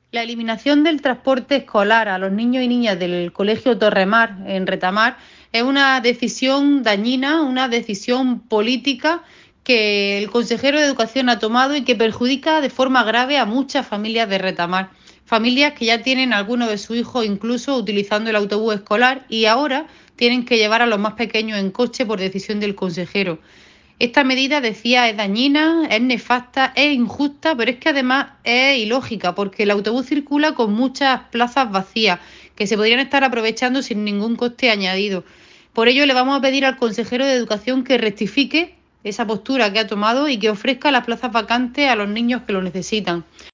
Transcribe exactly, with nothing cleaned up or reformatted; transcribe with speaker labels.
Speaker 1: La eliminación del transporte escolar a los niños y niñas del Colegio Torremar, en Retamar, es una decisión dañina, una decisión política que el consejero de Educación ha tomado y que perjudica de forma grave a muchas familias de Retamar. Familias que ya tienen algunos de sus hijos incluso utilizando el autobús escolar y ahora tienen que llevar a los más pequeños en coche por decisión del consejero. Esta medida, decía, es dañina, es nefasta, es injusta, pero es que además es ilógica, porque el autobús circula con muchas plazas vacías que se podrían estar aprovechando sin ningún coste añadido. Por ello, le vamos a pedir al consejero de Educación que rectifique esa postura que ha tomado y que ofrezca las plazas vacantes a los niños que lo necesitan.